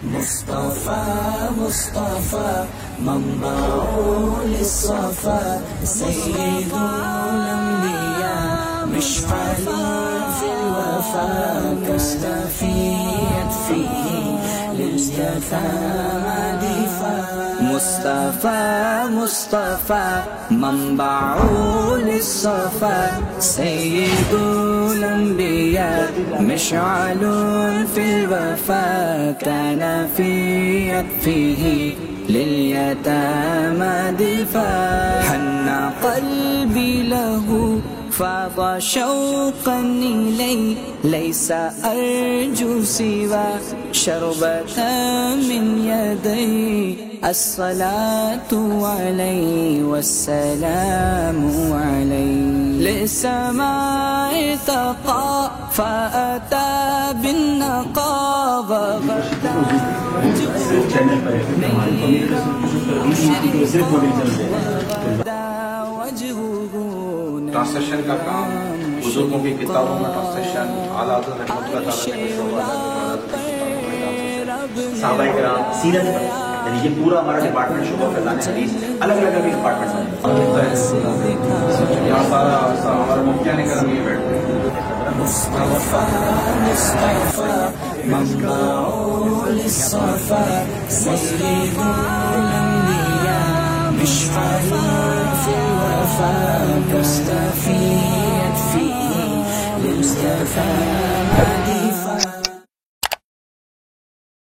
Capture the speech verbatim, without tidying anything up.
مصطفى مصطفى منبع للصفا سيد الأنبياء مشعل في الوفاء كاستفيد فيه لليتامى دفاع مصطفى مصطفى منبع للصفا سيد الأنبياء مشعل في الوفاء كان في يكفيه لليتامى دفاع حن قلبي له فاض شوقا إليه ليس أرجو سوى شربة من يدي الصلاة عليه والسلام عليه للسماء ارتقى فأتى بالنقاب غدا وجهه ٹرانسلیشن کا کام بزرگوں کی کتابوں میں ٹرانسلیشن اعلیٰ حضرت رحمۃ اللہ تعالیٰ نے شعبہ صحابہ کرام سیرت پر یعنی یہ پورا ہمارا ڈپارٹمنٹ شعبہ فضان حدیث الگ الگ الگ ڈپارٹمنٹ یہاں سارا ہمارا مفتیان کرم یہ بیٹھتے ہیں مصطفى مصطفى منبع للصفا سيد الأنبياء مشعل في الوفاء كاستفيد فيه لليتامى